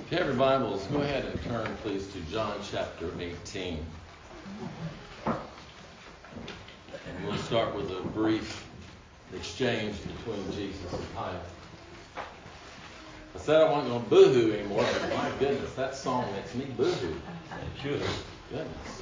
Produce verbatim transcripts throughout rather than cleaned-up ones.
If you have your Bibles, go ahead and turn, please, to John chapter eighteen. And we'll start with a brief exchange between Jesus and Pilate. I said I wasn't going to boo-hoo anymore, but my goodness, that song makes me boo-hoo. It should. Goodness.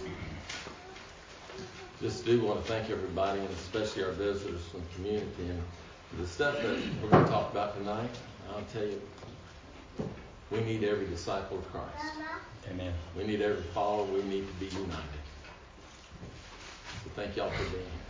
Just do want to thank everybody, and especially our visitors from the community. And the stuff that we're going to talk about tonight, I'll tell you, we need every disciple of Christ. Amen. We need every follower. We need to be united. So thank y'all for being here.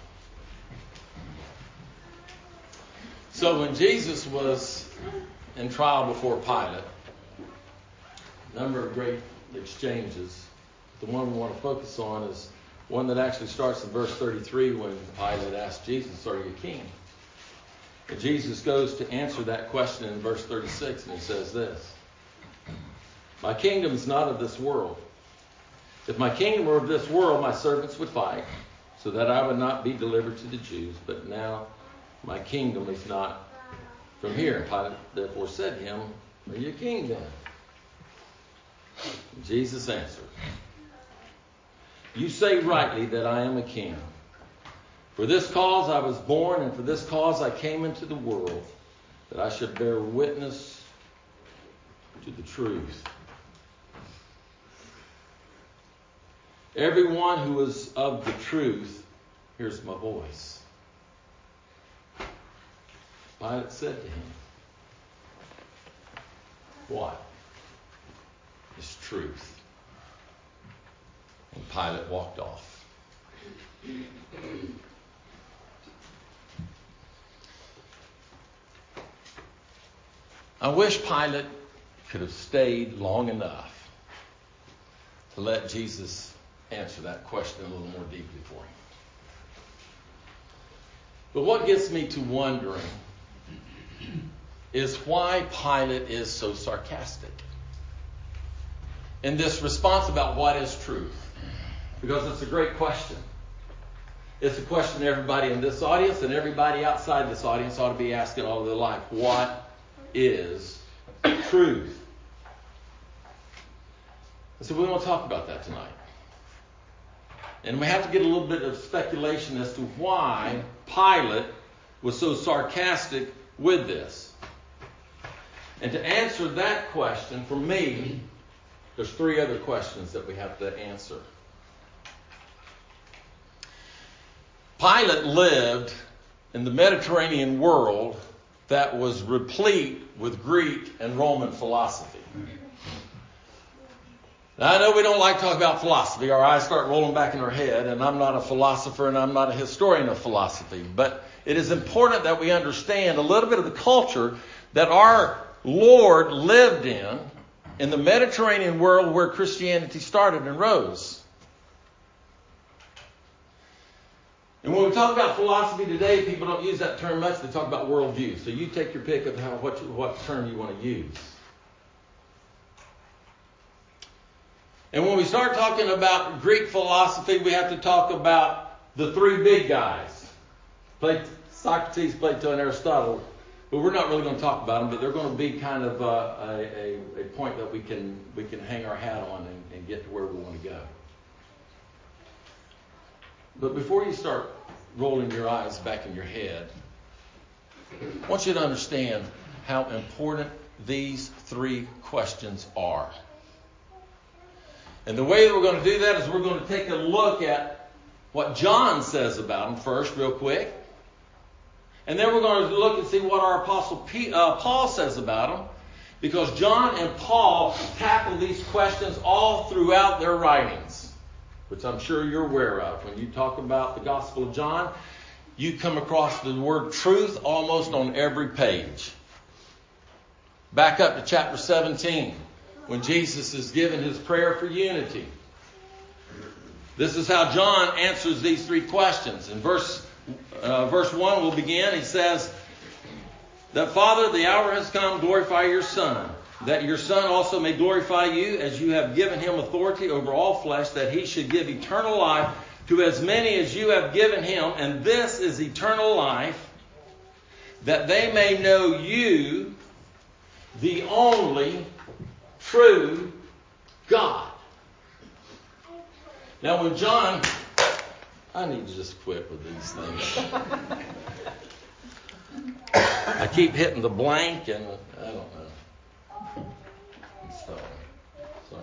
So when Jesus was in trial before Pilate, a number of great exchanges. The one we want to focus on is one that actually starts in verse thirty-three when Pilate asked Jesus, "Are you king?" And Jesus goes to answer that question in verse thirty-six, and he says this: "My kingdom is not of this world. If my kingdom were of this world, my servants would fight, so that I would not be delivered to the Jews. But now my kingdom is not from here." And Pilate therefore said to him, "Are you king then?" And Jesus answered, "You say rightly that I am a king. For this cause I was born, and for this cause I came into the world, that I should bear witness to the truth. Everyone who is of the truth hears my voice." Pilate said to him, "What is truth?" And Pilate walked off. I wish Pilate could have stayed long enough to let Jesus answer that question a little more deeply for him. But what gets me to wondering is why Pilate is so sarcastic in this response about what is truth. Because it's a great question. It's a question everybody in this audience and everybody outside this audience ought to be asking all of their life. What is truth? And so we want to talk about that tonight. And we have to get a little bit of speculation as to why Pilate was so sarcastic with this. And to answer that question, for me, there's three other questions that we have to answer. Pilate lived in the Mediterranean world that was replete with Greek and Roman philosophy. Now, I know we don't like to talk about philosophy. Our eyes start rolling back in our head, and I'm not a philosopher and I'm not a historian of philosophy. But it is important that we understand a little bit of the culture that our Lord lived in, in the Mediterranean world where Christianity started and rose. And when we talk about philosophy today, people don't use that term much. They talk about worldview. So you take your pick of how, what, you, what term you want to use. And when we start talking about Greek philosophy, we have to talk about the three big guys. Plato, Socrates, Plato, and Aristotle. But we're not really going to talk about them, but they're going to be kind of uh, a, a, a point that we can we can hang our hat on and, and get to where we want to go. But before you start rolling your eyes back in your head, I want you to understand how important these three questions are. And the way that we're going to do that is we're going to take a look at what John says about them first, real quick. And then we're going to look and see what our Apostle P, uh, Paul says about them. Because John and Paul tackle these questions all throughout their writings, which I'm sure you're aware of. When you talk about the Gospel of John, you come across the word truth almost on every page. Back up to chapter seventeen, when Jesus is given his prayer for unity. This is how John answers these three questions. In verse, uh, verse one, we'll begin. He says, "That Father, the hour has come, glorify your Son, that your Son also may glorify you, as you have given him authority over all flesh, that he should give eternal life to as many as you have given him. And this is eternal life, that they may know you, the only true God. Now when John, I need to just quit with these things. I keep hitting the blank and I don't know. So, sorry.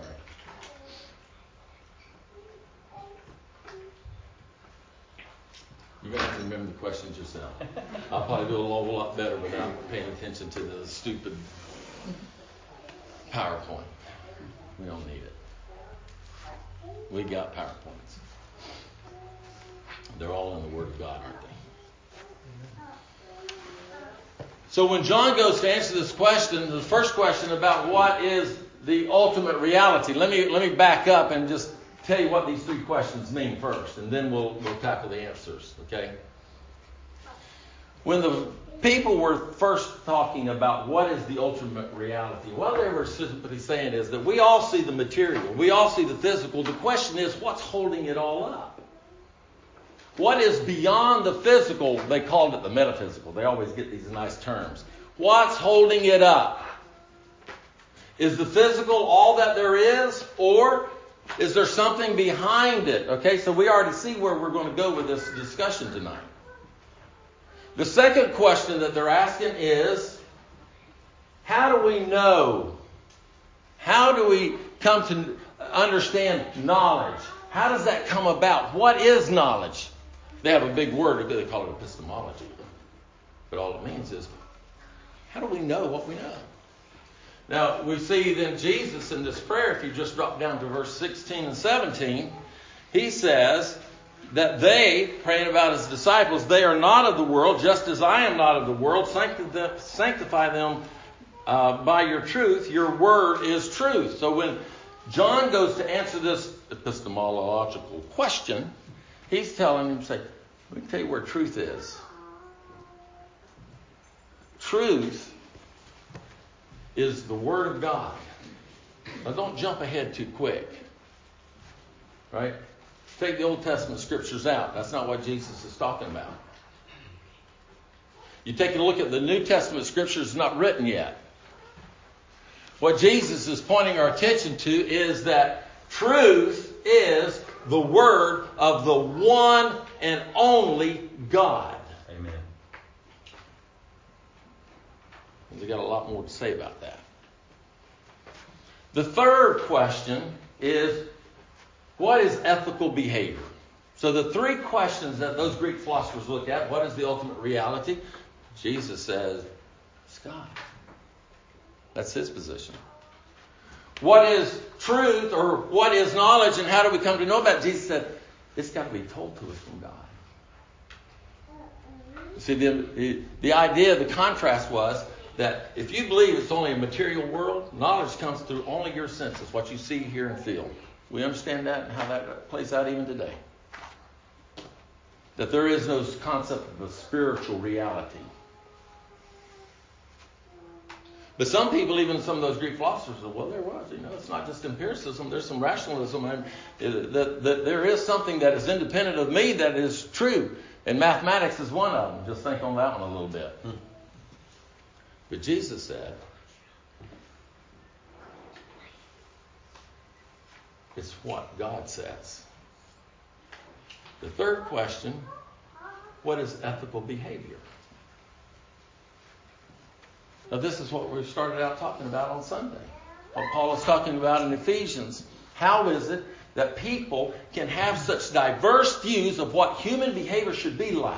You're going to have to remember the questions yourself. I'll probably do a whole lot better without paying attention to the stupid PowerPoint. We don't need it. We got PowerPoints. They're all in the Word of God, aren't they? So when John goes to answer this question, the first question about what is the ultimate reality, let me let me back up and just tell you what these three questions mean first, and then we'll we'll tackle the answers, okay? When the people were first talking about what is the ultimate reality, what they were simply saying is that we all see the material, we all see the physical. The question is, what's holding it all up? What is beyond the physical? They called it the metaphysical. They always get these nice terms. What's holding it up? Is the physical all that there is, or is there something behind it? Okay, so we already see where we're going to go with this discussion tonight. The second question that they're asking is, how do we know? How do we come to understand knowledge? How does that come about? What is knowledge? They have a big word, they call it epistemology. But all it means is, how do we know what we know? Now, we see then Jesus in this prayer, if you just drop down to verse sixteen and seventeen, he says that they, praying about his disciples, they are not of the world, just as I am not of the world. Sanctify them uh, by your truth. Your word is truth. So when John goes to answer this epistemological question, he's telling him, say, let me tell you where truth is. Truth is the Word of God. Now don't jump ahead too quick. Right? Take the Old Testament scriptures out. That's not what Jesus is talking about. You take a look at the New Testament scriptures not written yet. What Jesus is pointing our attention to is that truth is the word of the one and only God. Amen. And we got a lot more to say about that. The third question is, what is ethical behavior? So the three questions that those Greek philosophers look at, what is the ultimate reality? Jesus says, it's God. That's his position. What is truth, or what is knowledge, and how do we come to know about it? Jesus said, it's got to be told to us from God. See, the, the, the idea, the contrast was that if you believe it's only a material world, knowledge comes through only your senses, what you see, hear, and feel. We understand that and how that plays out even today. That there is no concept of a spiritual reality. But some people, even some of those Greek philosophers, said, well, there was. You know, it's not just empiricism. There's some rationalism. And that, that there is something that is independent of me that is true. And mathematics is one of them. Just think on that one a little bit. Hmm. But Jesus said, it's what God says. The third question, what is ethical behavior? Now, this is what we started out talking about on Sunday. What Paul is talking about in Ephesians. How is it that people can have such diverse views of what human behavior should be like?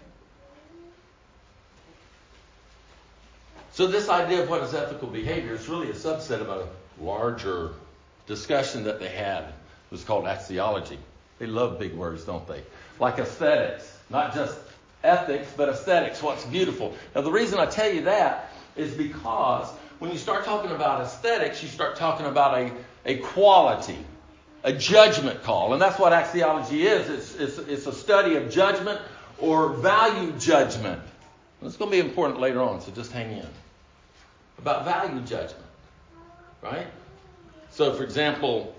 So this idea of what is ethical behavior is really a subset of a larger discussion that they had. It was called axiology. They love big words, don't they? Like aesthetics. Not just ethics, but aesthetics. What's beautiful. Now, the reason I tell you that is because when you start talking about aesthetics, you start talking about a, a quality, a judgment call. And that's what axiology is. It's, it's, it's a study of judgment or value judgment. And it's going to be important later on, so just hang in. About value judgment. Right? So, for example,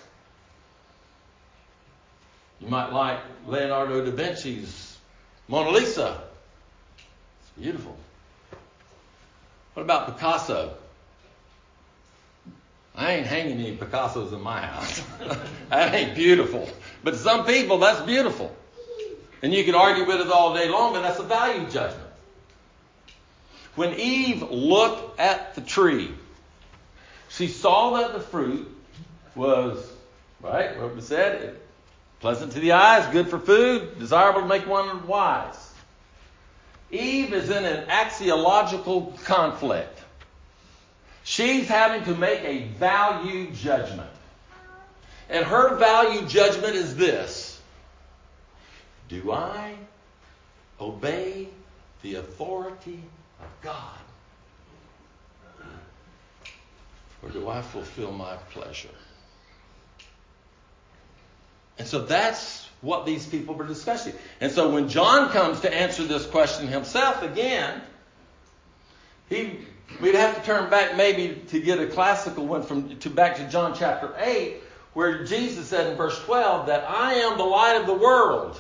you might like Leonardo da Vinci's Mona Lisa. It's beautiful. What about Picasso? I I ain't hanging any Picassos in my house. That ain't beautiful. But to some people, that's beautiful. And you can argue with it all day long, but that's a value judgment. When Eve looked at the tree, she saw that the fruit was, right, what we said, pleasant to the eyes, good for food, desirable to make one wise. Eve is in an axiological conflict. She's having to make a value judgment. And her value judgment is this: do I obey the authority of God? Or do I fulfill my pleasure? And so that's what these people were discussing. And so when John comes to answer this question himself again, he we'd have to turn back maybe to get a classical one from to back to John chapter eight, where Jesus said in verse twelve that I am the light of the world.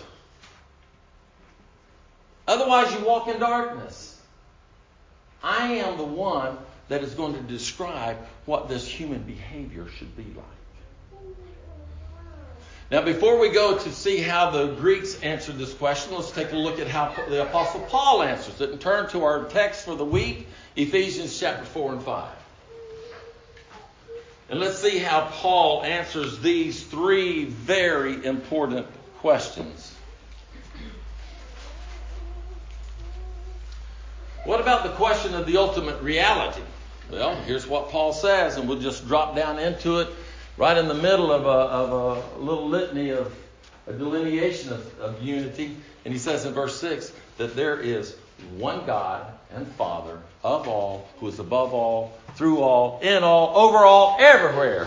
Otherwise you walk in darkness. I am the one that is going to describe what this human behavior should be like. Now, before we go to see how the Greeks answered this question, let's take a look at how the Apostle Paul answers it and turn to our text for the week, Ephesians chapter four and five. And let's see how Paul answers these three very important questions. What about the question of the ultimate reality? Well, here's what Paul says, and we'll just drop down into it right in the middle of a, of a little litany of a delineation of, of unity. And he says in verse six that there is one God and Father of all, who is above all, through all, in all, over all, everywhere.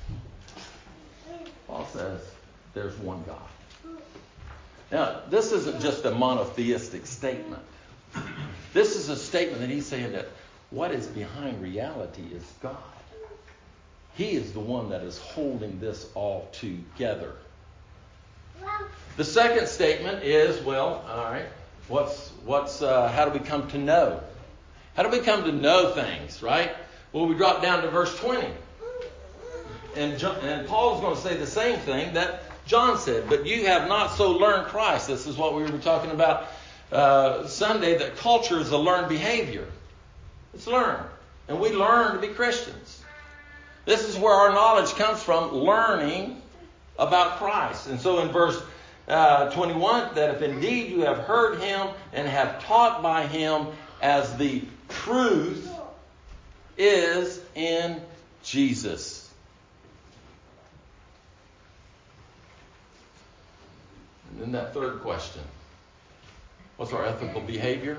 Paul says there's one God. Now, this isn't just a monotheistic statement. This is a statement that he's saying that what is behind reality is God. He is the one that is holding this all together. The second statement is, well, all right, what's what's uh, how do we come to know? How do we come to know things, right? Well, we drop down to verse twenty. And, John, and Paul's going to say the same thing that John said, but you have not so learned Christ. This is what we were talking about uh, Sunday, that culture is a learned behavior. It's learned. And we learn to be Christians. This is where our knowledge comes from, learning about Christ. And so in verse uh, twenty-one, that if indeed you have heard him and have taught by him, as the truth is in Jesus. And then that third question. What's our ethical behavior?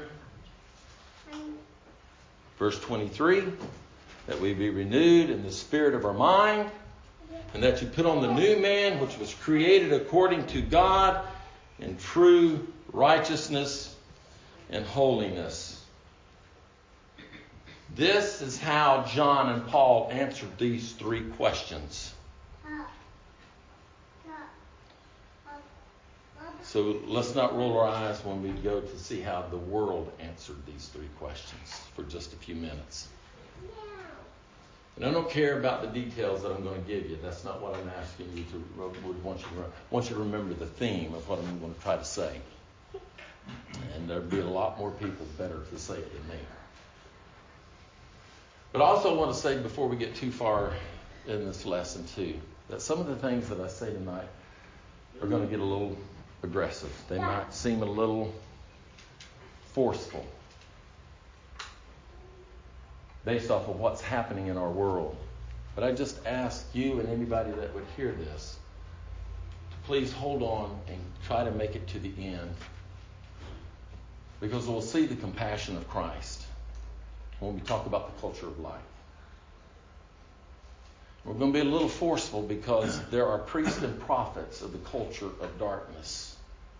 Verse twenty-three, that we be renewed in the spirit of our mind, and that you put on the new man, which was created according to God in true righteousness and holiness. This is how John and Paul answered these three questions. So let's not roll our eyes when we go to see how the world answered these three questions for just a few minutes. And I don't care about the details that I'm going to give you. That's not what I'm asking you to. Would want you to want you to remember the theme of what I'm going to try to say. And there'd be a lot more people better to say it than me. But I also want to say before we get too far in this lesson too, that some of the things that I say tonight are going to get a little aggressive. They might seem a little forceful based off of what's happening in our world. But I just ask you and anybody that would hear this to please hold on and try to make it to the end, because we'll see the compassion of Christ when we talk about the culture of life. We're going to be a little forceful because there are priests and prophets of the culture of darkness.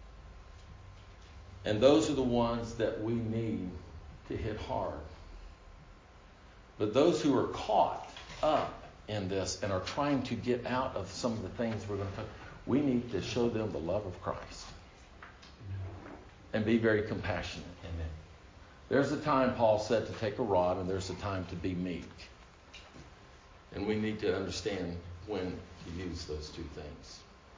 And those are the ones that we need to hit hard. But those who are caught up in this and are trying to get out of some of the things we're going to talk, we need to show them the love of Christ and be very compassionate. Amen. There's a time, Paul said, to take a rod, and there's a time to be meek. And we need to understand when to use those two things.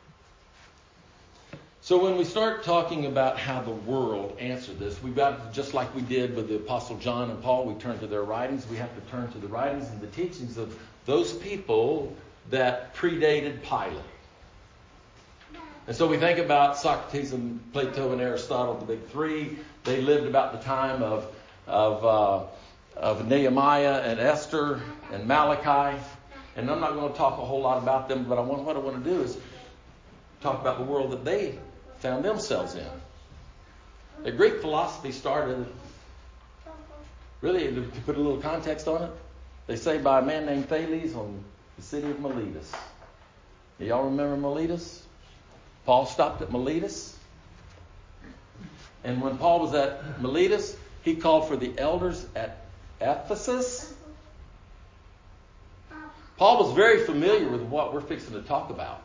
So when we start talking about how the world answered this, we've got, just like we did with the Apostle John and Paul, we turn to their writings. We have to turn to the writings and the teachings of those people that predated Pilate. And so we think about Socrates and Plato and Aristotle, the big three. They lived about the time of of, uh, of Nehemiah and Esther and Malachi. And I'm not going to talk a whole lot about them, but I want, what I want to do is talk about the world that they found themselves in. The Greek philosophy started, really, to put a little context on it, they say by a man named Thales on the city of Miletus. Do y'all remember Miletus? Paul stopped at Miletus. And when Paul was at Miletus, he called for the elders at Ephesus. Paul was very familiar with what we're fixing to talk about.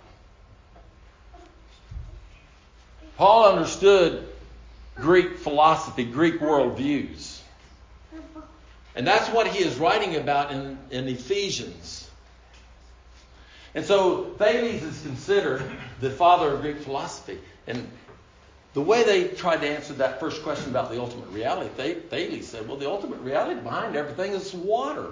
Paul understood Greek philosophy, Greek worldviews. And that's what he is writing about in, in Ephesians. And so Thales is considered the father of Greek philosophy. And the way they tried to answer that first question about the ultimate reality, Thales said, well, the ultimate reality behind everything is water.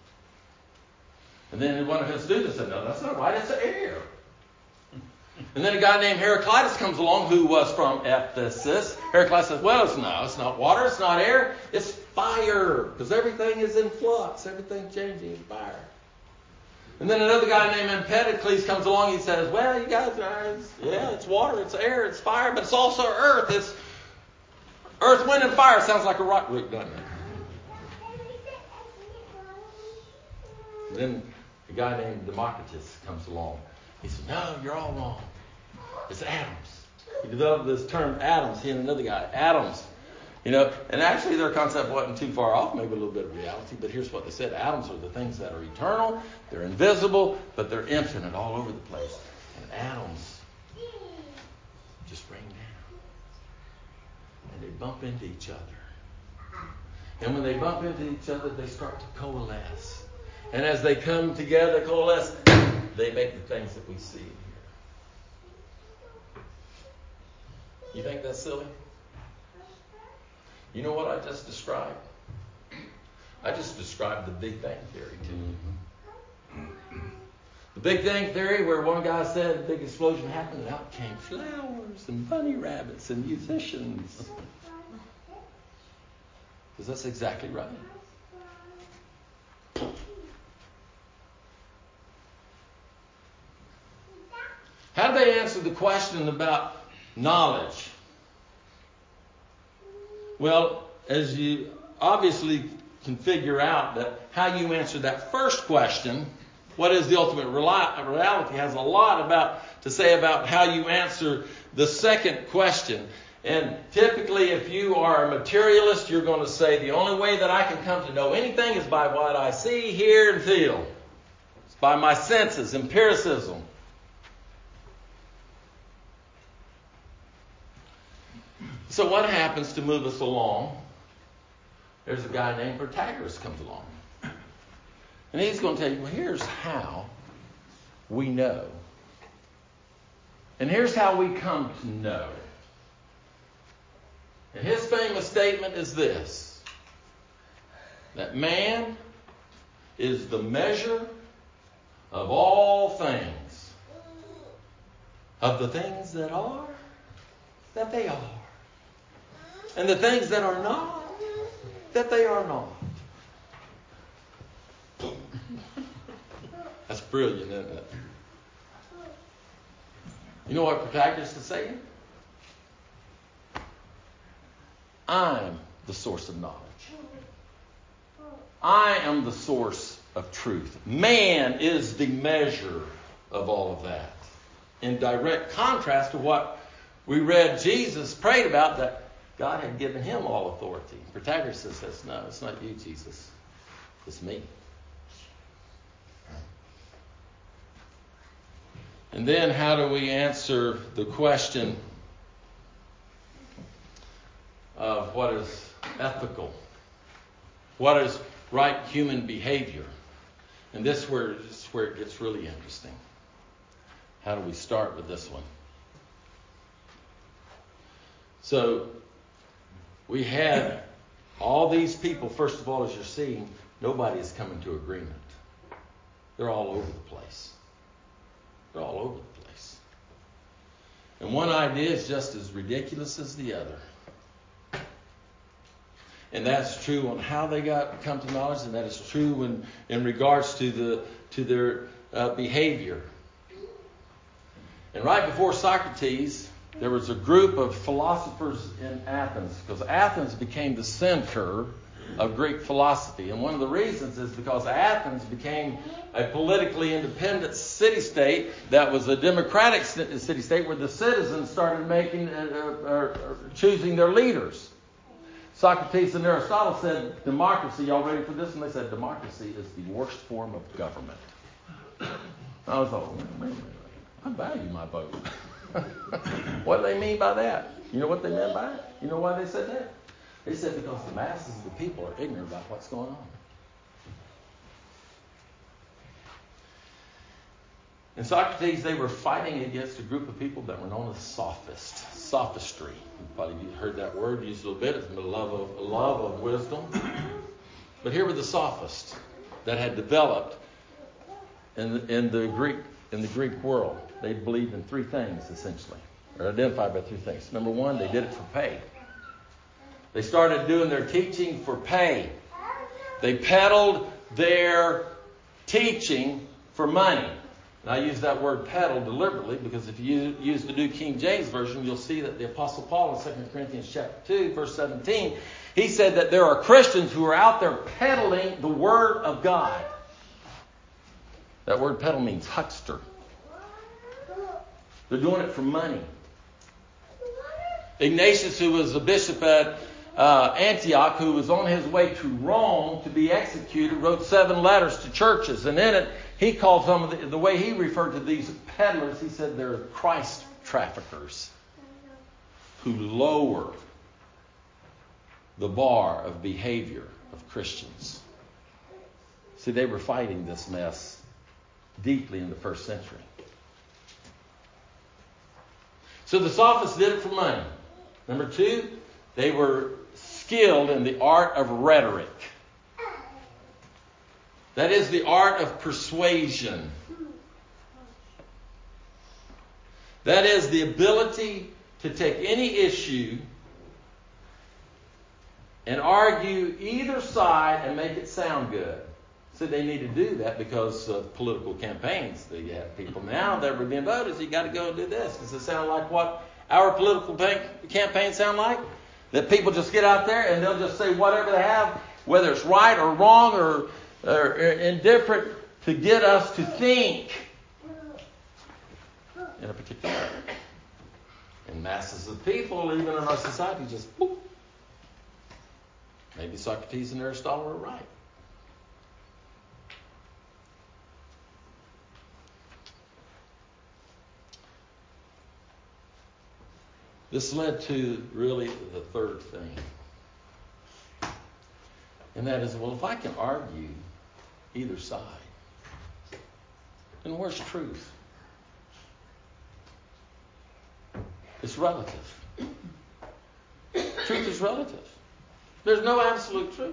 And then one of his students said, no, that's not right, it's air. And then a guy named Heraclitus comes along who was from Ephesus. Heraclitus says, well, it's no, it's not water, it's not air, it's fire. Because everything is in flux, everything's changing in fire. And then another guy named Empedocles comes along and he says, well, you guys, are, yeah, it's water, it's air, it's fire, but it's also earth. It's earth, wind, and fire. Sounds like a rock group, doesn't it? And then a guy named Democritus comes along. He said, no, you're all wrong. It's atoms. He developed this term atoms, he and another guy, atoms. You know, and actually their concept wasn't too far off, maybe a little bit of reality, but here's what they said. Atoms are the things that are eternal, they're invisible, but they're infinite all over the place. And atoms just rain down. And they bump into each other. And when they bump into each other, they start to coalesce. And as they come together, coalesce, they make the things that we see here. You think that's silly? You know what I just described? I just described the Big Bang Theory to you. The Big Bang Theory, where one guy said a big explosion happened and out came flowers and bunny rabbits and musicians. Because that's exactly right. How do they answer the question about knowledge? Well, as you obviously can figure out that how you answer that first question, what is the ultimate reality, has a lot about to say about how you answer the second question. And typically, if you are a materialist, you're going to say the only way that I can come to know anything is by what I see, hear, and feel. It's by my senses, empiricism. So what happens to move us along? There's a guy named Protagoras comes along. And he's going to tell you, well, here's how we know. And here's how we come to know. And his famous statement is this: that man is the measure of all things, of the things that are, that they are. And the things that are not, that they are not. That's brilliant, isn't it? You know what Protagoras is saying? I'm the source of knowledge. I am the source of truth. Man is the measure of all of that. In direct contrast to what we read Jesus prayed about, that God had given him all authority. Protagoras says, no, it's not you, Jesus. It's me. And then how do we answer the question of what is ethical? What is right human behavior? And this is where, this is where it gets really interesting. How do we start with this one? So, we had all these people, first of all, as you're seeing, nobody is coming to agreement. They're all over the place. They're all over the place. And one idea is just as ridiculous as the other. And that's true on how they got come to knowledge, and that is true in, in regards to the to their uh, behavior. And right before Socrates, there was a group of philosophers in Athens, because Athens became the center of Greek philosophy. And one of the reasons is because Athens became a politically independent city-state that was a democratic city-state where the citizens started making, uh, uh, uh, choosing their leaders. Socrates and Aristotle said, democracy, y'all ready for this? And they said, democracy is the worst form of government. I was like, wait a minute, I value my vote. What do they mean by that? You know what they meant by it? You know why they said that? They said because the masses of the people are ignorant about what's going on. In Socrates, they were fighting against a group of people that were known as sophists. Sophistry. You've probably heard that word used a little bit. It's the love of, love of wisdom. But here were the sophists that had developed in the, in the Greek in the Greek world. They believed in three things, essentially, or identified by three things. Number one, they did it for pay. They started doing their teaching for pay. They peddled their teaching for money. And I use that word peddle deliberately because if you use the New King James Version, you'll see that the Apostle Paul in Second Corinthians chapter two, verse seventeen, he said that there are Christians who are out there peddling the Word of God. That word peddle means huckster. They're doing it for money. Ignatius, who was a bishop at uh, Antioch, who was on his way to Rome to be executed, wrote seven letters to churches. And in it, he called some of the, the way he referred to these peddlers, he said they're Christ traffickers who lower the bar of behavior of Christians. See, they were fighting this mess deeply in the first century. So the sophists did it for money. Number two, they were skilled in the art of rhetoric. That is the art of persuasion. That is the ability to take any issue and argue either side and make it sound good. So they need to do that because of political campaigns. They have people now that were being voted, so you got to go and do this. Does it sound like what our political campaigns sound like? That people just get out there and they'll just say whatever they have, whether it's right or wrong or, or indifferent, to get us to think in a particular way. And masses of people, even in our society, just boop. Maybe Socrates and Aristotle were right. This led to really the third thing. And that is, well, if I can argue either side, then where's truth? It's relative. Truth is relative. There's no absolute truth.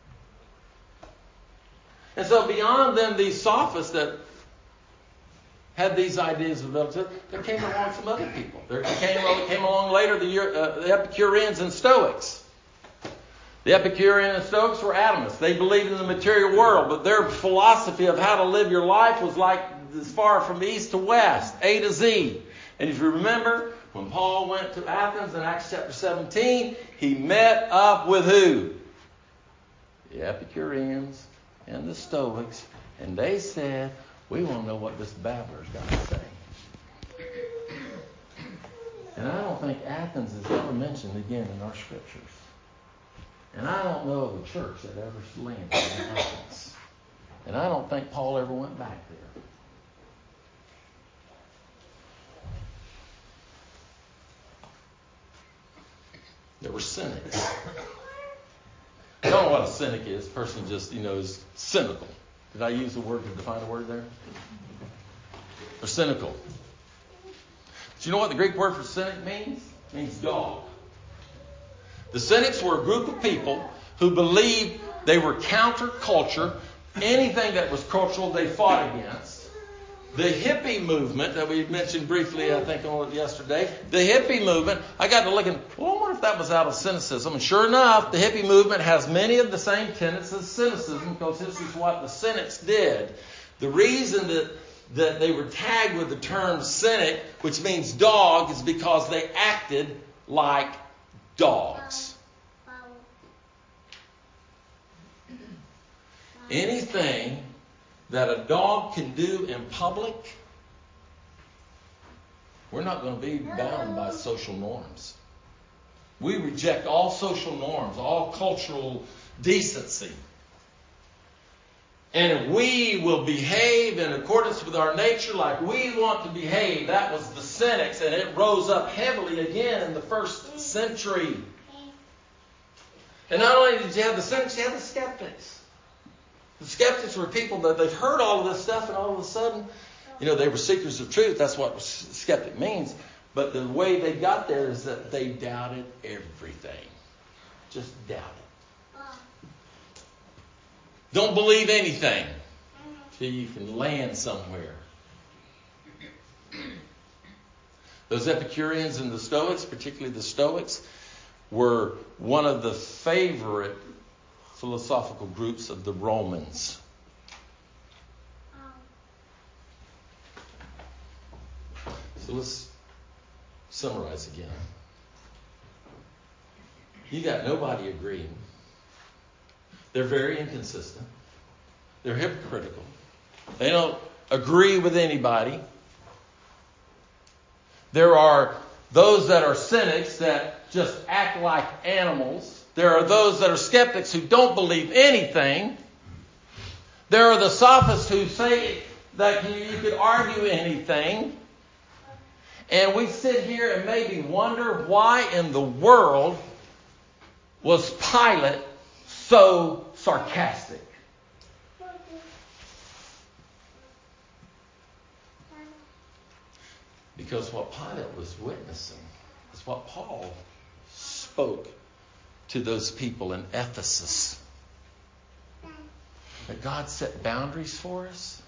And so beyond them, these sophists that had these ideas of relative, there came along some other people. There came, came along later the, uh, the Epicureans and Stoics. The Epicureans and Stoics were atomists. They believed in the material world, but their philosophy of how to live your life was like as far from east to west, A to Z. And if you remember, when Paul went to Athens in Acts chapter seventeen, he met up with who? The Epicureans and the Stoics. And they said, we want to know what this babbler's got to say. And I don't think Athens is ever mentioned again in our scriptures. And I don't know of a church that ever landed in Athens. And I don't think Paul ever went back there. There were cynics. I don't know what a cynic is. A person just, you know, is cynical. Did I use the word to define a word there? Or cynical. Do you know what the Greek word for cynic means? It means dog. The Cynics were a group of people who believed they were counterculture. Anything that was cultural, they fought against. The hippie movement that we mentioned briefly, I think, on it yesterday. The hippie movement, I got to looking, well, I wonder if that was out of cynicism. And sure enough, the hippie movement has many of the same tenets as cynicism, because this is what the Cynics did. The reason that, that they were tagged with the term cynic, which means dog, is because they acted like dogs. Anything that a dog can do in public, we're not going to be bound by social norms. We reject all social norms, all cultural decency. And we will behave in accordance with our nature like we want to behave. That was the Cynics, and it rose up heavily again in the first century. And not only did you have the Cynics, you had the skeptics. The skeptics were people that they've heard all of this stuff, and all of a sudden, you know, they were seekers of truth. That's what skeptic means. But the way they got there is that they doubted everything. Just doubted. Don't believe anything till you can land somewhere. Those Epicureans and the Stoics, particularly the Stoics, were one of the favorite philosophical groups of the Romans. So let's summarize again. You got nobody agreeing. They're very inconsistent. They're hypocritical. They don't agree with anybody. There are those that are cynics that just act like animals. There are those that are skeptics who don't believe anything. There are the sophists who say that you could argue anything. And we sit here and maybe wonder why in the world was Pilate so sarcastic. Because what Pilate was witnessing is what Paul spoke to those people in Ephesus. That God set boundaries for us.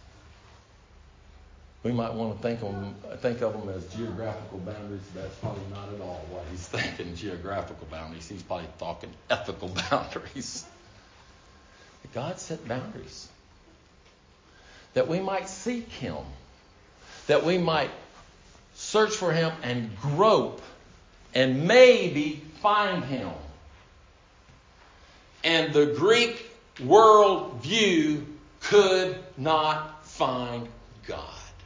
We might want to think of them, think of them as geographical boundaries. That's probably not at all what he's thinking, geographical boundaries. He's probably talking ethical boundaries. But God set boundaries. That we might seek Him. That we might search for Him and grope and maybe find Him. And the Greek world view could not find God.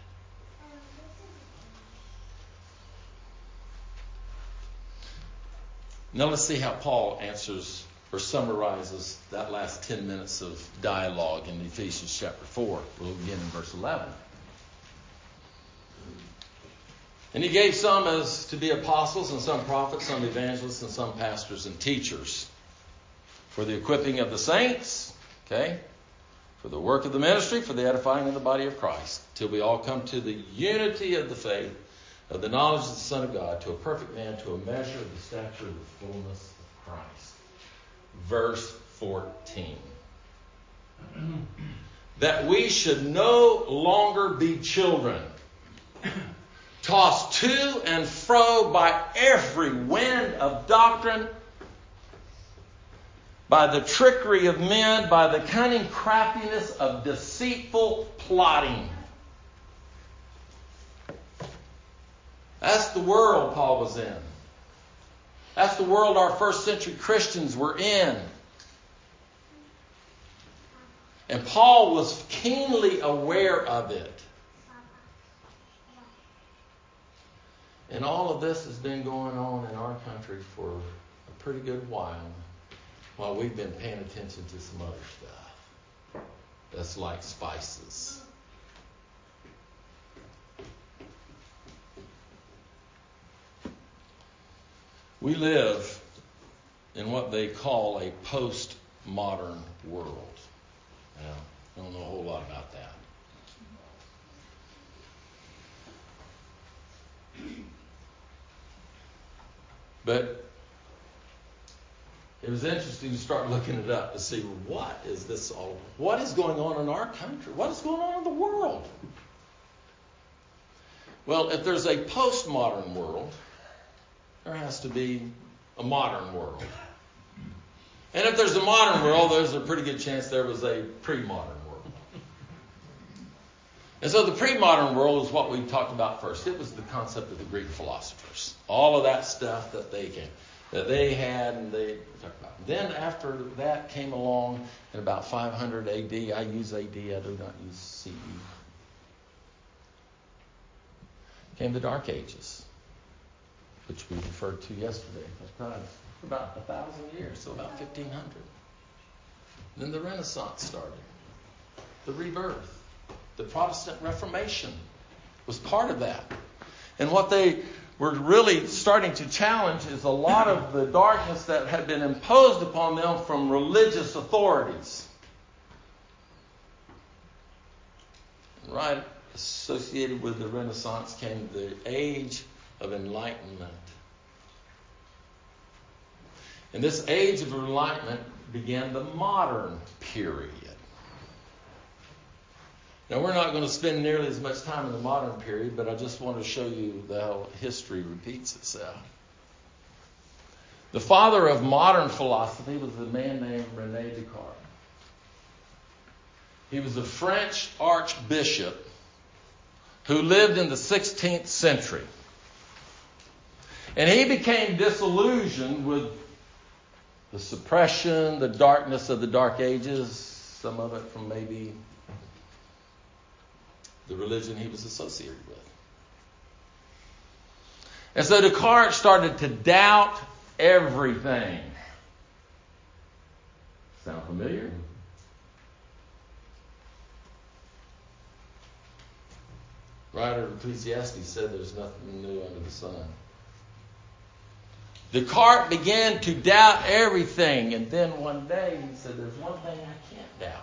Now let's see how Paul answers or summarizes that last ten minutes of dialogue in Ephesians chapter four. We'll begin in verse eleven. And he gave some as to be apostles, and some prophets, some evangelists, and some pastors and teachers, for the equipping of the saints, okay, for the work of the ministry, for the edifying of the body of Christ, till we all come to the unity of the faith, of the knowledge of the Son of God, to a perfect man, to a measure of the stature of the fullness of Christ. Verse fourteen. That we should no longer be children, tossed to and fro by every wind of doctrine, by the trickery of men, by the cunning craftiness of deceitful plotting. That's the world Paul was in. That's the world our first century Christians were in. And Paul was keenly aware of it. And all of this has been going on in our country for a pretty good while, while we've been paying attention to some other stuff that's like spices. We live in what they call a postmodern world. Now, I don't know a whole lot thought about that. But it was interesting to start looking it up to see what is this all, what is going on in our country? What is going on in the world? Well, if there's a postmodern world, there has to be a modern world. And if there's a modern world, there's a pretty good chance there was a pre-modern world. And so the pre-modern world is what we talked about first. It was the concept of the Greek philosophers. All of that stuff that they came, that they had and they talked about. Then after that came along in about five hundred A D, I use A D, I do not use C E, came the Dark Ages, which we referred to yesterday. For about a thousand years, so about fifteen hundred. Then the Renaissance started, the rebirth. The Protestant Reformation was part of that. And what they were really starting to challenge is a lot of the darkness that had been imposed upon them from religious authorities. Right associated with the Renaissance came the Age of Enlightenment. And this Age of Enlightenment began the modern period. Now, we're not going to spend nearly as much time in the modern period, but I just want to show you how history repeats itself. The father of modern philosophy was a man named René Descartes. He was a French archbishop who lived in the sixteenth century. And he became disillusioned with the suppression, the darkness of the Dark Ages, some of it from maybe the religion he was associated with. And so Descartes started to doubt everything. Sound familiar? Writer of Ecclesiastes said there's nothing new under the sun. Descartes began to doubt everything, and then one day he said, there's one thing I can't doubt.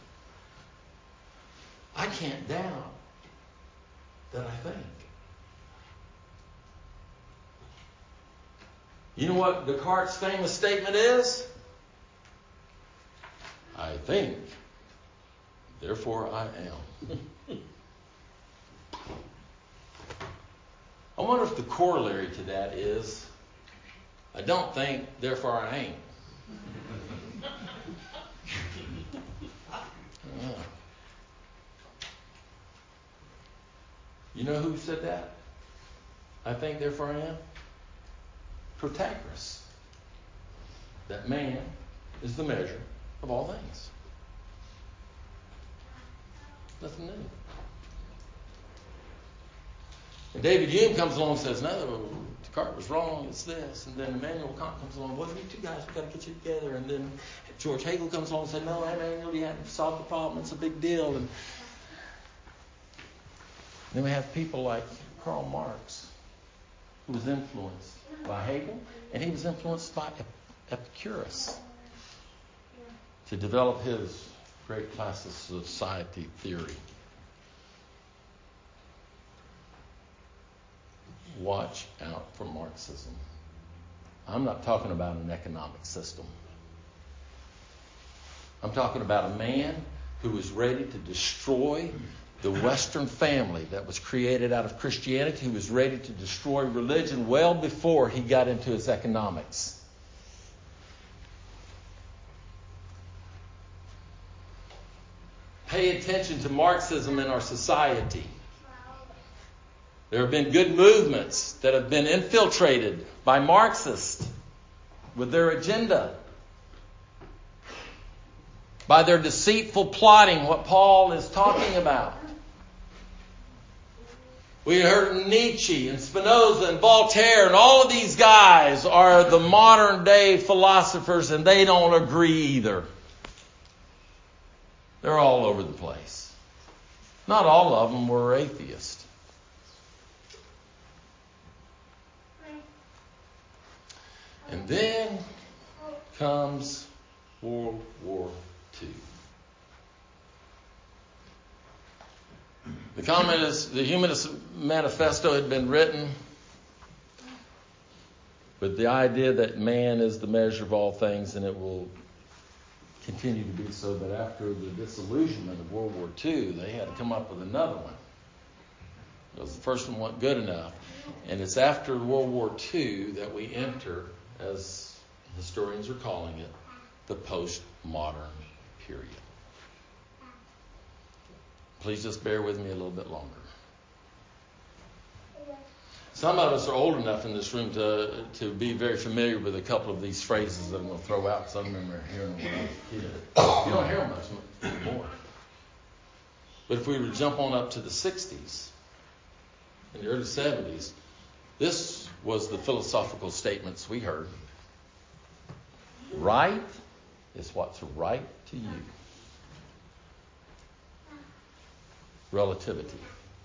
I can't doubt that I think. You know what Descartes' famous statement is? I think, therefore I am. I wonder if the corollary to that is, I don't think, therefore I ain't. Yeah. You know who said that? I think, therefore I am? Protagoras. That man is the measure of all things. Nothing new. And David Hume comes along and says, no, Descartes was wrong, it's this. And then Immanuel Kant comes along, well, you two guys, we've got to get you together. And then George Hegel comes along and says, no, Immanuel, you haven't solved the problem, it's a big deal. And then we have people like Karl Marx, who was influenced by Hegel, and he was influenced by Epicurus to develop his great class of society theory. Watch out for Marxism. I'm not talking about an economic system. I'm talking about a man who is ready to destroy the Western family that was created out of Christianity, who was ready to destroy religion well before he got into his economics. Pay attention to Marxism in our society. There have been good movements that have been infiltrated by Marxists with their agenda, by their deceitful plotting, what Paul is talking about. We heard Nietzsche and Spinoza and Voltaire, and all of these guys are the modern day philosophers, and they don't agree either. They're all over the place. Not all of them were atheists. And then comes World War Two. The Communist, the Humanist Manifesto had been written with the idea that man is the measure of all things, and it will continue to be so. But after the disillusionment of World War Two, they had to come up with another one. Because the first one wasn't good enough. And it's after World War Two that we enter, as historians are calling it, the postmodern period. Please just bear with me a little bit longer. Some of us are old enough in this room to to be very familiar with a couple of these phrases that I'm going to throw out. Some of them are hearing them when I was a kid. You don't hear them much anymore. But if we were to jump on up to the sixties, in the early seventies, this was the philosophical statements we heard. Right is what's right to you. Relativity.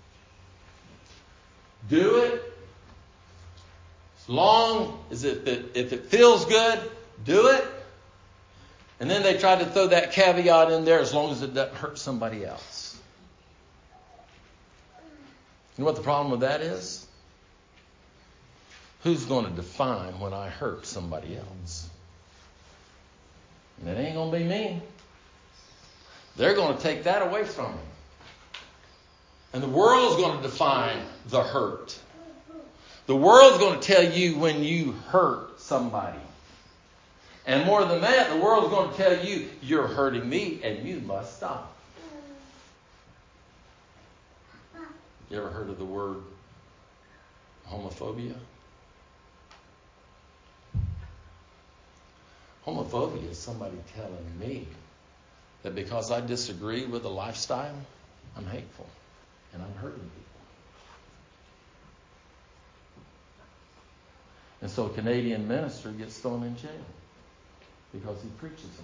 Do it as long as if it, if it feels good, do it. And then they tried to throw that caveat in there, as long as it doesn't hurt somebody else. You know what the problem with that is? Who's going to define when I hurt somebody else? And it ain't going to be me. They're going to take that away from me. And the world's going to define the hurt. The world's going to tell you when you hurt somebody. And more than that, the world's going to tell you, you're hurting me and you must stop. You ever heard of the word homophobia? Homophobia is somebody telling me that because I disagree with a lifestyle, I'm hateful and I'm hurting people. And so a Canadian minister gets thrown in jail because he preaches them.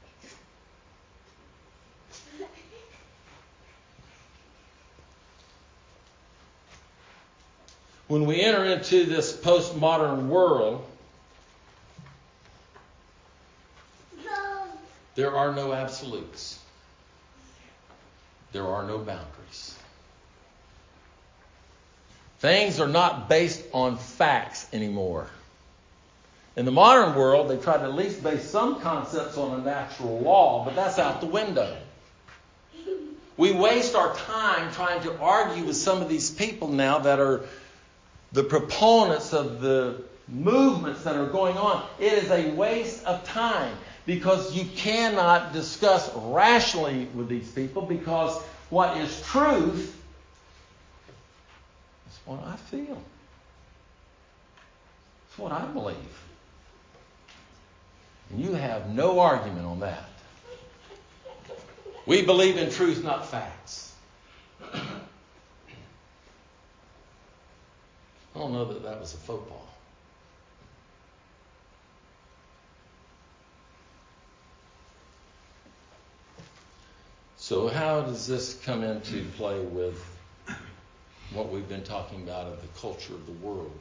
When we enter into this postmodern world, there are no absolutes. There are no boundaries. Things are not based on facts anymore. In the modern world, they try to at least base some concepts on a natural law, but that's out the window. We waste our time trying to argue with some of these people now that are the proponents of the movements that are going on. It is a waste of time because you cannot discuss rationally with these people, because what is truth is what I feel. It's what I believe. And you have no argument on that. We believe in truth, not facts. I don't know that that was a faux pas. So how does this come into play with what we've been talking about of the culture of the world?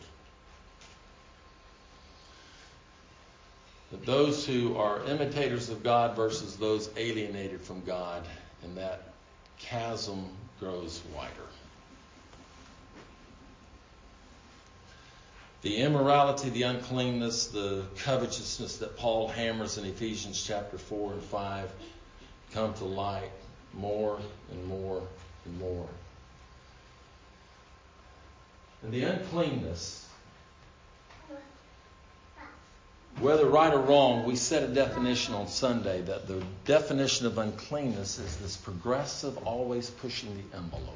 That those who are imitators of God versus those alienated from God, and that chasm grows wider. The immorality, the uncleanness, the covetousness that Paul hammers in Ephesians chapter four and five come to light more and more and more. And the uncleanness, whether right or wrong, we set a definition on Sunday that the definition of uncleanness is this progressive, always pushing the envelope.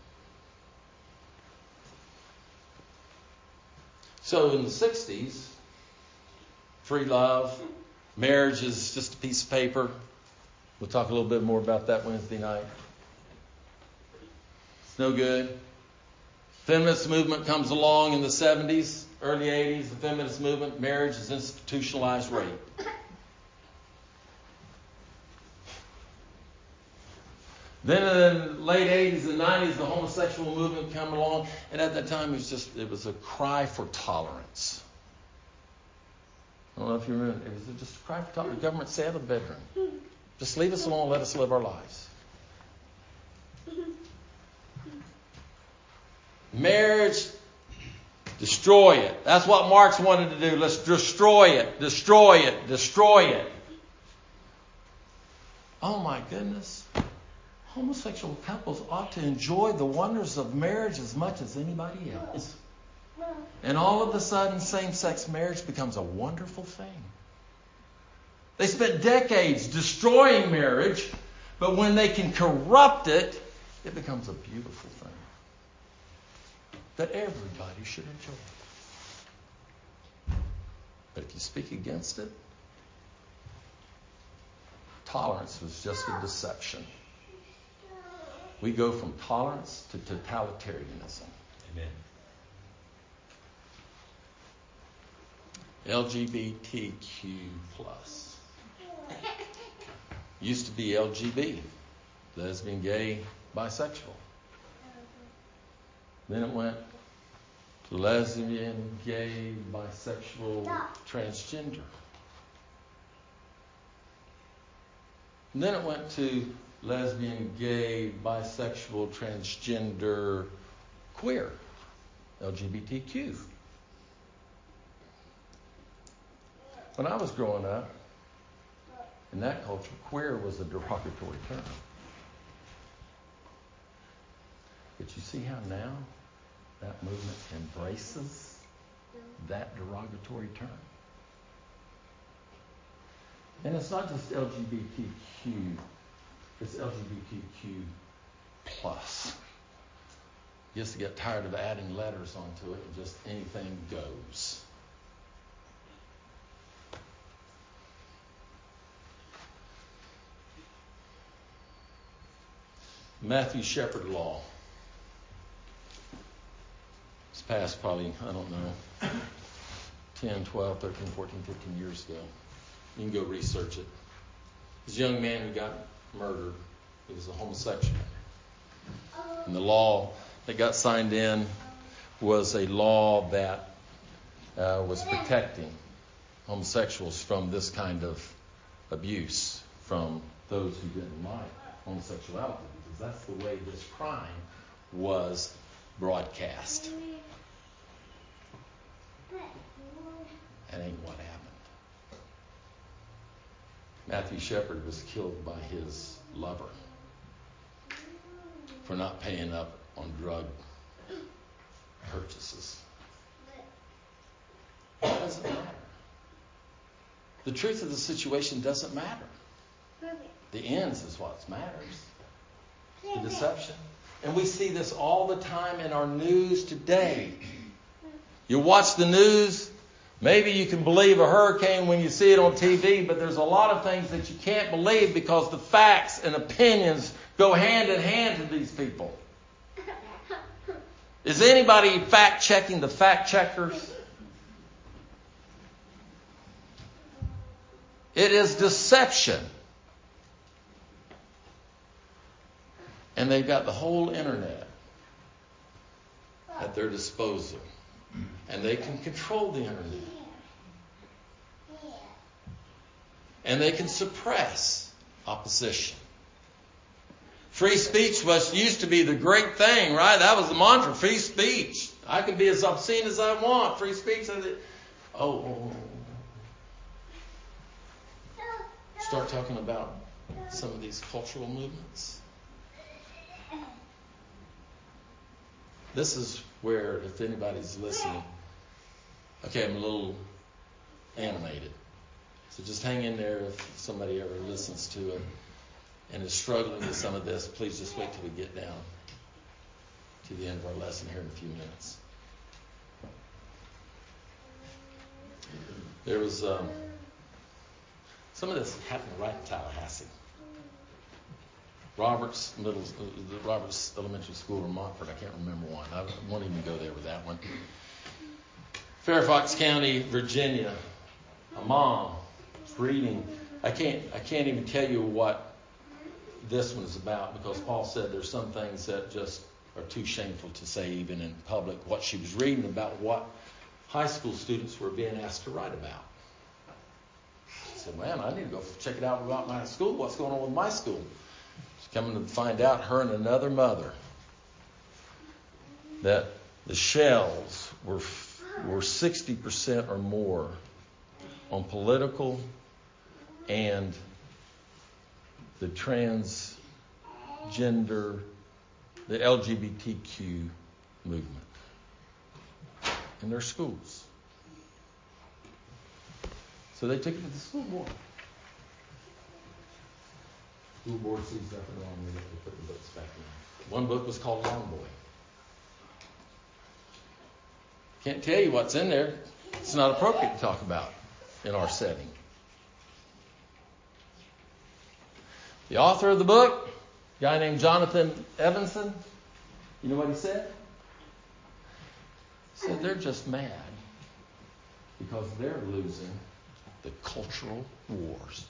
So in the sixties, free love, marriage is just a piece of paper. We'll talk a little bit more about that Wednesday night. It's no good. Feminist movement comes along in the seventies, early eighties. The feminist movement, marriage is institutionalized rape. Then in the late eighties and nineties, the homosexual movement came along, and at that time it was just it was a cry for tolerance. I don't know if you remember, it was just a cry for tolerance. The government stay out of the bedroom. Just leave us alone, let us live our lives. Marriage, destroy it. That's what Marx wanted to do. Let's destroy it, destroy it, destroy it. Oh my goodness. Homosexual couples ought to enjoy the wonders of marriage as much as anybody else. And all of a sudden, same-sex marriage becomes a wonderful thing. They spent decades destroying marriage, but when they can corrupt it, it becomes a beautiful thing that everybody should enjoy. But if you speak against it, tolerance was just a deception. We go from tolerance to totalitarianism. Amen. L G B T Q plus. Used to be L G B, lesbian, gay, bisexual. Then it went to lesbian, gay, bisexual, transgender. And then it went to lesbian, gay, bisexual, transgender, queer, L G B T Q. When I was growing up, in that culture, queer was a derogatory term. But you see how now that movement embraces that derogatory term? And it's not just L G B T Q, it's L G B T Q plus. You just get tired of adding letters onto it and just anything goes. Matthew Shepard Law. It's passed probably, I don't know, ten, twelve, thirteen, fourteen, fifteen years ago. You can go research it. This young man who got murdered, he was a homosexual. And the law that got signed in was a law that uh, was protecting homosexuals from this kind of abuse from those who didn't like homosexuality, because that's the way this crime was broadcast. That ain't what happened. Matthew Shepard was killed by his lover for not paying up on drug purchases. It doesn't matter. The truth of the situation doesn't matter. The ends is what matters. The deception. And we see this all the time in our news today. You watch the news, maybe you can believe a hurricane when you see it on T V, but there's a lot of things that you can't believe because the facts and opinions go hand in hand to these people. Is anybody fact-checking the fact-checkers? It is deception. And they've got the whole internet at their disposal. And they can control the internet. And they can suppress opposition. Free speech was used to be the great thing, right? That was the mantra, free speech. I can be as obscene as I want. Free speech. Oh, start talking about some of these cultural movements. This is where, if anybody's listening, okay, I'm a little animated. So just hang in there if somebody ever listens to it and is struggling with some of this. Please just wait till we get down to the end of our lesson here in a few minutes. There was um, some of this happened right in Tallahassee. Roberts Middle, uh, Roberts Elementary School in Montford. I can't remember one. I won't even go there with that one. Fairfax County, Virginia. A mom reading. I can't. I can't even tell you what this one is about because Paul said there's some things that just are too shameful to say even in public. What she was reading about what high school students were being asked to write about. She said, "Man, I need to go check it out about my school. What's going on with my school?" Coming to find out, her and another mother, that the shells were were sixty percent or more on political and the transgender, the L G B T Q movement in their schools. So they took it to the school board. School board sees nothing wrong with it. They put the books back in. One book was called Long Boy. Can't tell you what's in there. It's not appropriate to talk about in our setting. The author of the book, a guy named Jonathan Evanson, you know what he said? He said they're just mad because they're losing the cultural wars.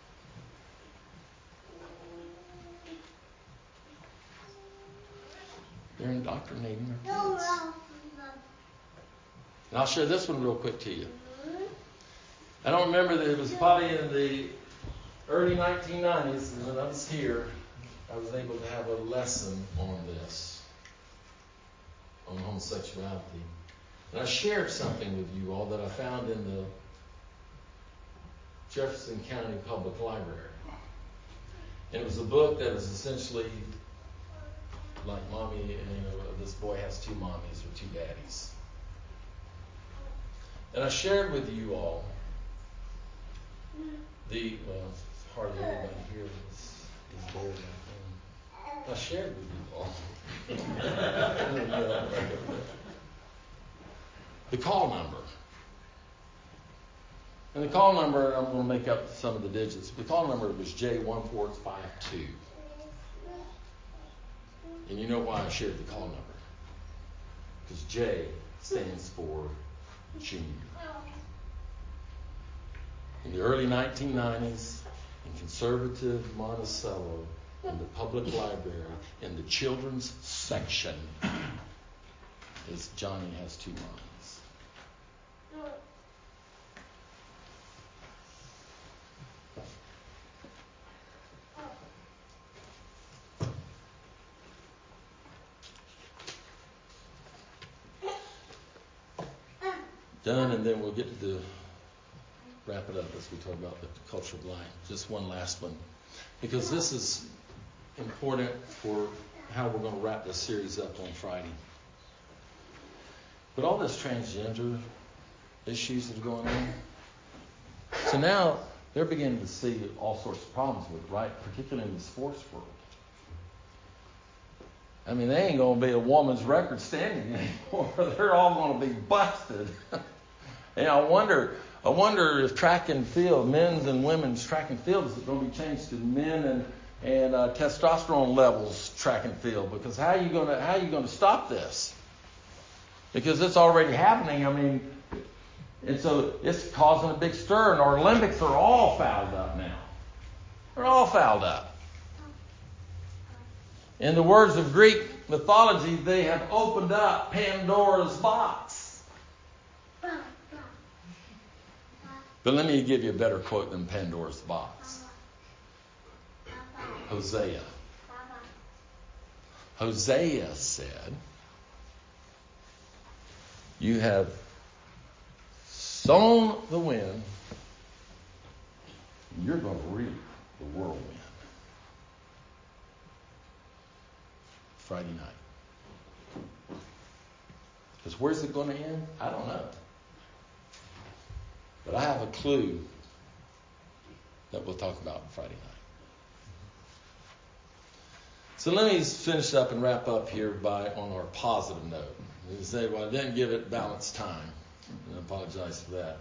They're indoctrinating their kids. And I'll share this one real quick to you. I don't remember that it was probably in the early nineteen nineties when I was here. I was able to have a lesson on this, on homosexuality. And I shared something with you all that I found in the Jefferson County Public Library. And it was a book that was essentially like mommy, and you know, this boy has two mommies or two daddies. And I shared with you all the, well, hardly anybody here is, is there now. I shared with you all the call number. And the call number, I'm going to make up some of the digits. The call number was J one four five two. And you know why I shared the call number? Because J stands for junior. In the early nineteen nineties, in conservative Monticello, in the public library, in the children's section, is Johnny has two mommies. Done, and then we'll get to the wrap it up as we talk about the culture of life. Just one last one, because this is important for how we're going to wrap this series up on Friday. But all this transgender issues that are going on, so now they're beginning to see all sorts of problems with it, right? Particularly in the sports world. I mean, they ain't going to be a woman's record standing anymore. They're all going to be busted. And I wonder, I wonder if track and field, men's and women's track and field, is going to be changed to men and and uh, testosterone levels track and field. Because how are you going to how are you going to stop this? Because it's already happening. I mean, and so it's causing a big stir. And our Olympics are all fouled up now. They're all fouled up. In the words of Greek mythology, they have opened up Pandora's box. But let me give you a better quote than Pandora's box. Hosea. Hosea said, you have sown the wind, and you're going to reap the whirlwind. Friday night. Because where's it going to end? I don't know. But I have a clue that we'll talk about on Friday night. So let me finish up and wrap up here by on our positive note. You say, well, I didn't give it balanced time. And I apologize for that.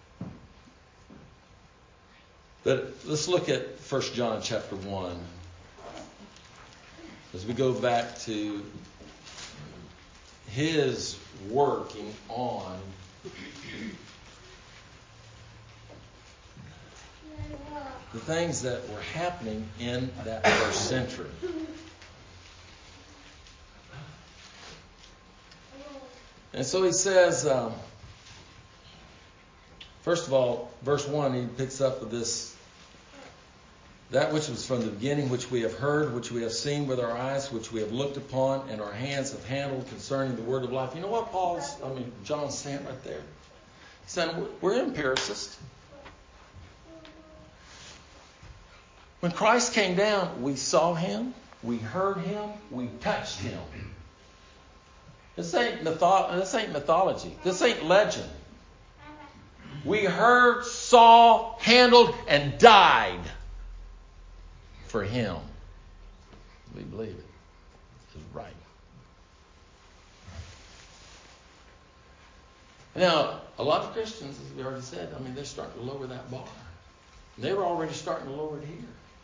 But let's look at First John chapter one. As we go back to his working on the things that were happening in that first century. And so he says, um, first of all, verse one, he picks up with this That which was from the beginning, which we have heard, which we have seen with our eyes, which we have looked upon, and our hands have handled concerning the word of life. You know what Paul's, I mean, John's saying right there? He's saying we're empiricists. When Christ came down, we saw him, we heard him, we touched him. This ain't, mytho- this ain't mythology. This ain't legend. We heard, saw, handled, and died for him. We believe it. It's right. Now, a lot of Christians, as we already said, I mean, they're starting to lower that bar. They were already starting to lower it here.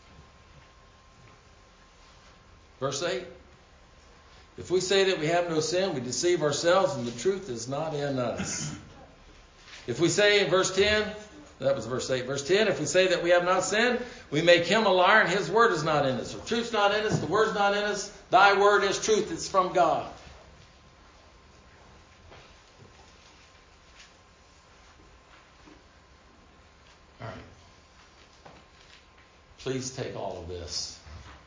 Verse eight. If we say that we have no sin, we deceive ourselves and the truth is not in us. If we say in verse ten, that was verse eight. Verse ten, if we say that we have not sinned, we make him a liar and his word is not in us. The truth's not in us, the word's not in us. Thy word is truth, it's from God. All right. Please take all of this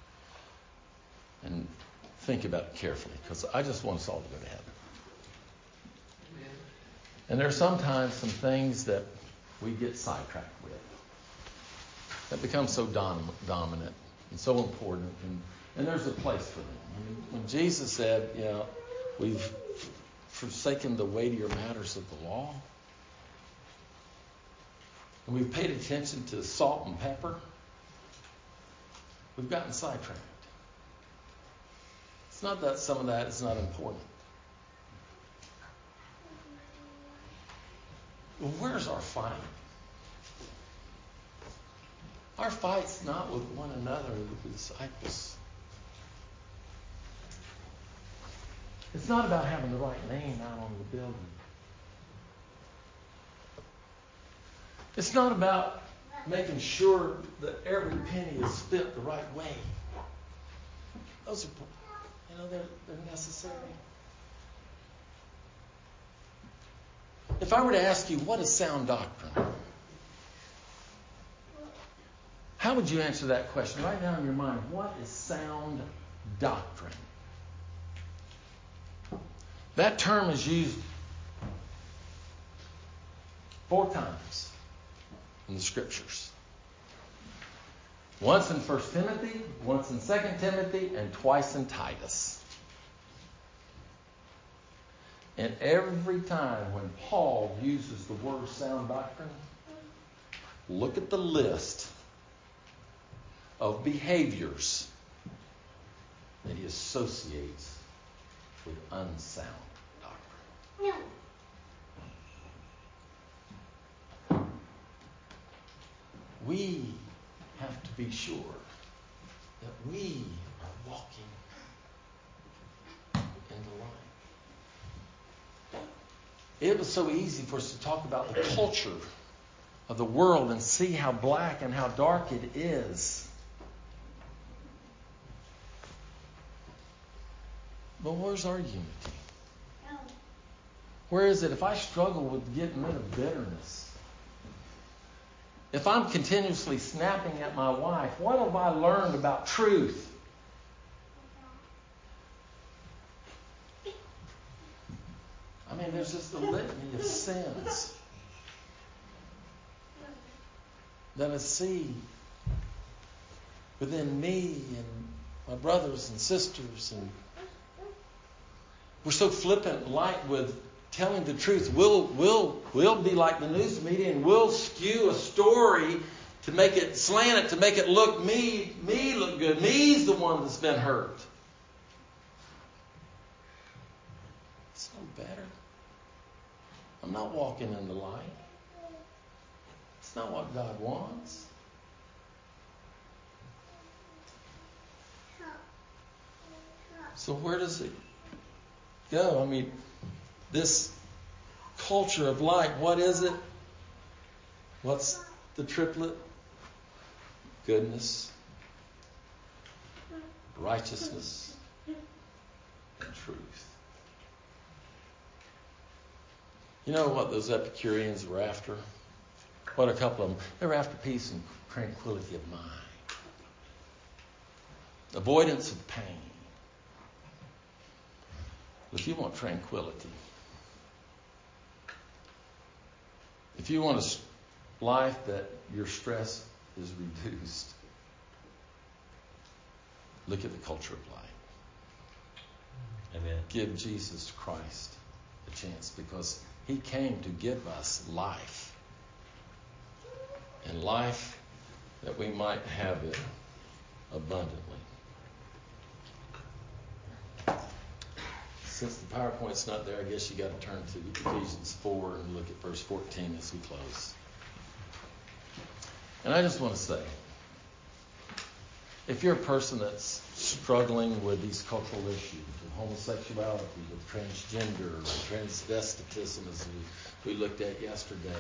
and think about it carefully, because I just want us all to go to heaven. Amen. And there are sometimes some things that we get sidetracked with that become so dom- dominant and so important, and, and there's a place for them. I mean, when Jesus said, you know, we've forsaken the weightier matters of the law, and we've paid attention to salt and pepper, we've gotten sidetracked. It's not that some of that is not important. Well, where's our fight? Our fight's not with one another, with the disciples. It's not about having the right name out on the building. It's not about making sure that every penny is spent the right way. Those are, you know, they're, they're necessary. If I were to ask you, what is sound doctrine? How would you answer that question? Write down in your mind, what is sound doctrine? That term is used four times in the Scriptures. Once in First Timothy, once in Second Timothy, and twice in Titus. And every time when Paul uses the word sound doctrine, look at the list of behaviors that he associates with unsound doctrine. We have to be sure that we are walking in the light. It was so easy for us to talk about the culture of the world and see how black and how dark it is. But where's our unity? Where is it? If I struggle with getting rid of bitterness, if I'm continuously snapping at my wife, what have I learned about truth? I mean, there's just a litany of sins that I see within me and my brothers and sisters, and we're so flippant and light with telling the truth. We'll, we'll, we'll be like the news media, and we'll skew a story to make it slant it, to make it look me, me look good. Me's the one that's been hurt. It's no better. I'm not walking in the light. It's not what God wants. So where does it go? I mean, this culture of light, what is it? What's the triplet? Goodness, righteousness, and truth. You know what those Epicureans were after? What a couple of them. They were after peace and tranquility of mind. avoidance of pain. If you want tranquility, if you want a life that your stress is reduced, look at the culture of life. Amen. Give Jesus Christ a chance, because he came to give us life. And life that we might have it abundantly. Since the PowerPoint's not there, I guess you got to turn to Ephesians four and look at verse fourteen as we close. And I just want to say, if you're a person that's struggling with these cultural issues, with homosexuality, with transgender, with transvestitism, as we, we looked at yesterday,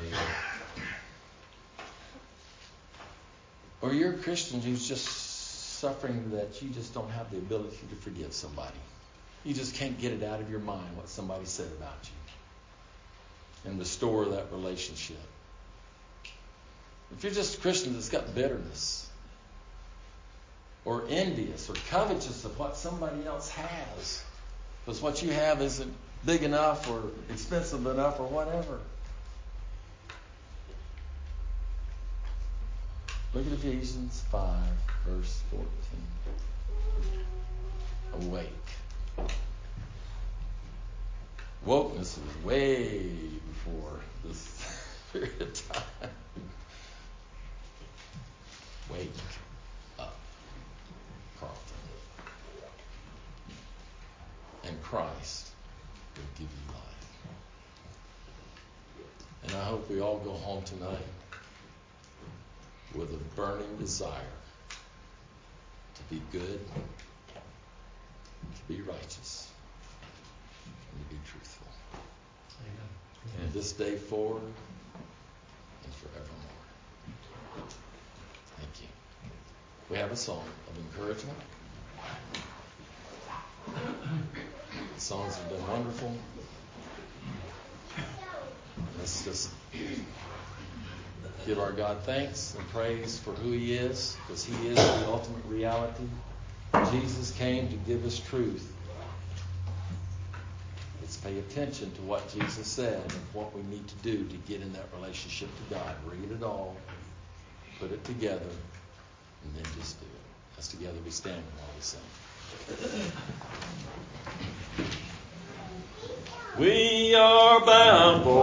or you're a Christian who's just suffering that you just don't have the ability to forgive somebody. You just can't get it out of your mind what somebody said about you and restore that relationship. If you're just a Christian that's got bitterness or envious or covetous of what somebody else has, because what you have isn't big enough or expensive enough or whatever. Look at Ephesians five, verse fourteen. Awake. Wokeness is way before this period of time. Wake up, Carlton. And Christ will give you life. And I hope we all go home tonight with a burning desire to be good, to be righteous, and to be truthful. Amen. And this day forward and forevermore. Thank you. We have a song of encouragement. The songs have been wonderful. Let's just give our God thanks and praise for who he is, because he is the ultimate reality. Jesus came to give us truth. Let's pay attention to what Jesus said and what we need to do to get in that relationship to God. Read it all, put it together, and then just do it. As together we stand while we sing. We are bound for